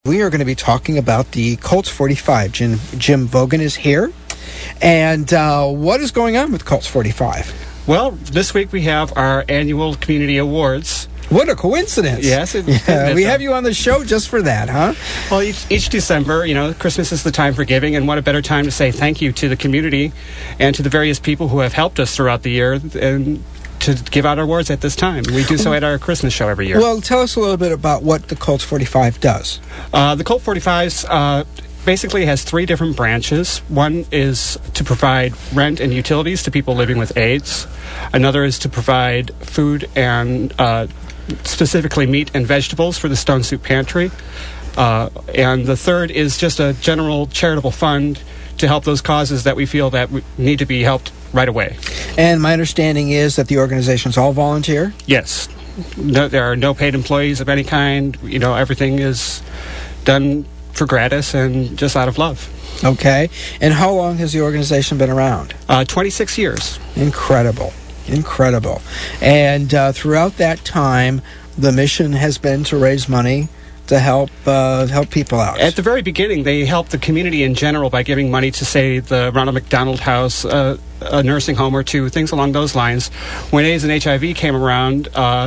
We are going to be talking about the Colts 45. Jim Vogan is here. And what is going on with Colts 45? Well, this week we have our annual community awards. What a coincidence. Yes. We have you on the show just for that, huh? Well, each December, Christmas is the time for giving, and what a better time to say thank you to the community and to the various people who have helped us throughout the year and to give out our awards at this time. We do so at our Christmas show every year. Well, tell us a little bit about what the Colts 45 does. The Colt 45s basically has three different branches. One is to provide rent and utilities to people living with AIDS. Another is to provide food and specifically meat and vegetables for the Stone Soup Pantry. And the third is just a general charitable fund to help those causes that we feel that need to be helped right away. And my understanding is that the organization's all volunteer? Yes. There are no paid employees of any kind. Everything is done for gratis and just out of love. Okay. And how long has the organization been around? 26 years. Incredible. And throughout that time, the mission has been to raise money to help people out. At the very beginning, they helped the community in general by giving money to, say, the Ronald McDonald House, a nursing home or two, things along those lines. When AIDS and HIV came around,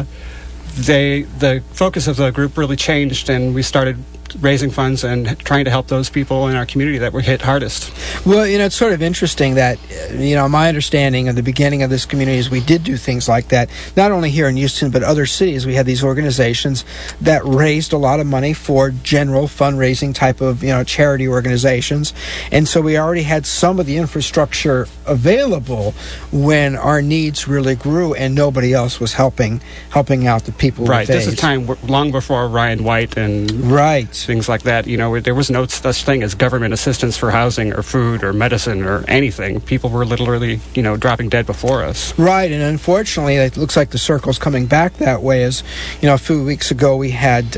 the focus of the group really changed, and we started raising funds and trying to help those people in our community that were hit hardest. Well, it's sort of interesting that, my understanding of the beginning of this community is we did do things like that, not only here in Houston, but other cities. We had these organizations that raised a lot of money for general fundraising type of, charity organizations. And so we already had some of the infrastructure available when our needs really grew and nobody else was helping out the people with AIDS. Right. This is time long before Ryan White and... Right. Things like that. There was no such thing as government assistance for housing or food or medicine or anything. People were literally, dropping dead before us. Right, and unfortunately, it looks like the circle's coming back that way. As a few weeks ago, we had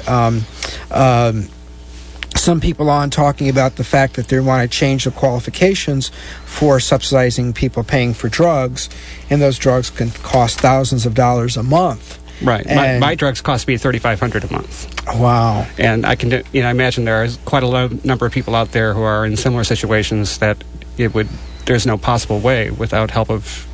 some people on talking about the fact that they want to change the qualifications for subsidizing people paying for drugs, and those drugs can cost thousands of dollars a month. Right. My drugs cost me $3,500 a month. Wow. And I can, imagine there is quite a number of people out there who are in similar situations that there's no possible way without help of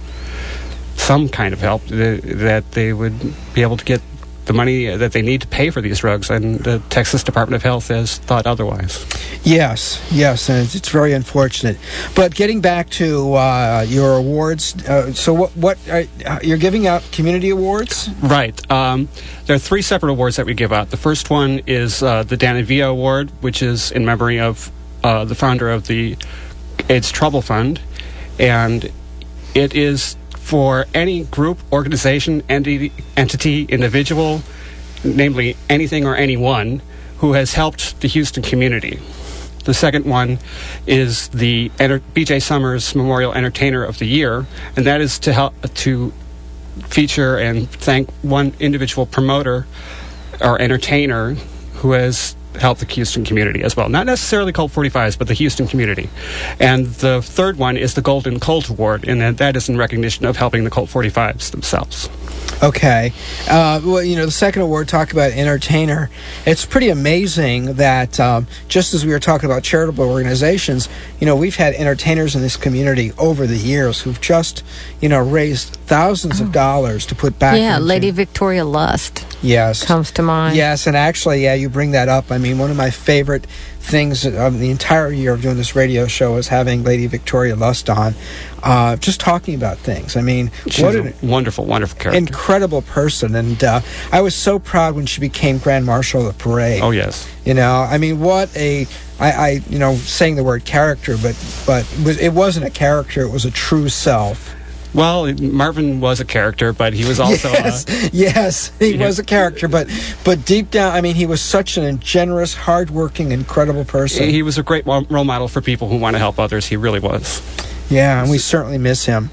some kind of help that they would be able to get the money that they need to pay for these drugs, and the Texas Department of Health has thought otherwise. Yes, and it's very unfortunate. But getting back to your awards, so what you're giving out community awards? Right. There are three separate awards that we give out. The first one is the Dan Villa Award, which is in memory of the founder of the AIDS Trouble Fund, and it is for any group, organization, entity, individual, namely anything or anyone, who has helped the Houston community. The second one is the B.J. Summers Memorial Entertainer of the Year, and that is to help to feature and thank one individual promoter or entertainer who has help the Houston community as well. Not necessarily Colt 45s, but the Houston community. And the third one is the Golden Colt Award, and that is in recognition of helping the Colt 45s themselves. Okay. The second award, talk about entertainer. It's pretty amazing that just as we were talking about charitable organizations, we've had entertainers in this community over the years who've just, raised thousands of dollars to put back into... Lady Victoria Lust. Yes. Comes to mind. Yes, and actually, you bring that up. I mean, one of my favorite things of the entire year of doing this radio show is having Lady Victoria Lust on, just talking about things. I mean, she's a wonderful character. Incredible person, and I was so proud when she became Grand Marshal of the Parade. Oh, yes. I mean, what a... I saying the word character, but it wasn't a character, it was a true self. Well, Marvin was a character, but he was also yes, he was a character, but deep down, I mean, he was such a generous, hardworking, incredible person. He was a great role model for people who want to help others. He really was. Yeah, and we certainly miss him.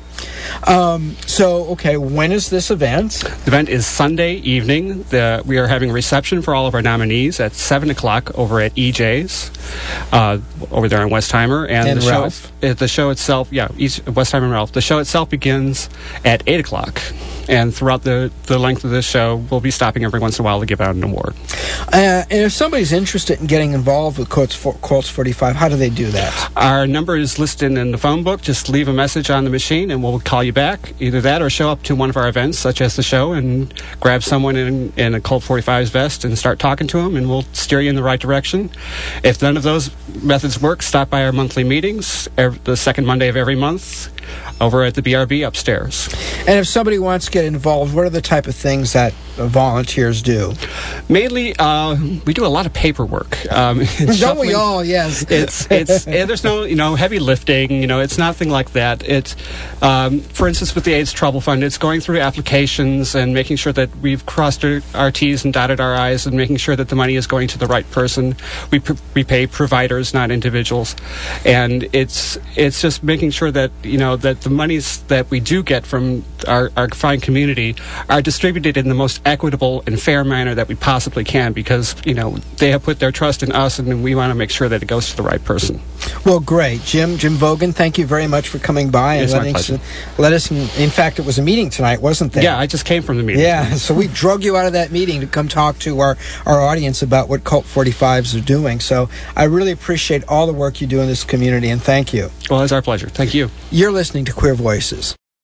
When is this event? The event is Sunday evening. We are having a reception for all of our nominees at 7 o'clock over at EJ's, over there in Westheimer. And the Ralph. The show itself, Westheimer and Ralph. The show itself begins at 8 o'clock. And throughout the length of this show, we'll be stopping every once in a while to give out an award. And if somebody's interested in getting involved with Colts 45, how do they do that? Our number is listed in the phone book. Just leave a message on the machine, and we'll call you back. Either that or show up to one of our events, such as the show, and grab someone in a Colt 45's vest and start talking to them, and we'll steer you in the right direction. If none of those methods work, stop by our monthly meetings the second Monday of every month over at the BRB upstairs. And if somebody wants to get involved, what are the type of things that volunteers do? Mainly, we do a lot of paperwork. Don't we all? Yes. It's there's no heavy lifting. It's nothing like that. It's for instance with the AIDS Trouble Fund, it's going through applications and making sure that we've crossed our T's and dotted our I's and making sure that the money is going to the right person. We pay providers, not individuals, and it's just making sure that that the monies that we do get from our fine community are distributed in the most equitable and fair manner that we possibly can, because they have put their trust in us, and we want to make sure that it goes to the right person. Well, great. Jim Vogan, thank you very much for coming by and let us in fact, it was a meeting tonight, wasn't there? Yeah, I just came from the meeting. Yeah, so we drug you out of that meeting to come talk to our audience about what Colt 45s are doing. So I really appreciate all the work you do in this community, and thank you. Well, it's our pleasure. Thank you. You're listening to Queer Voices.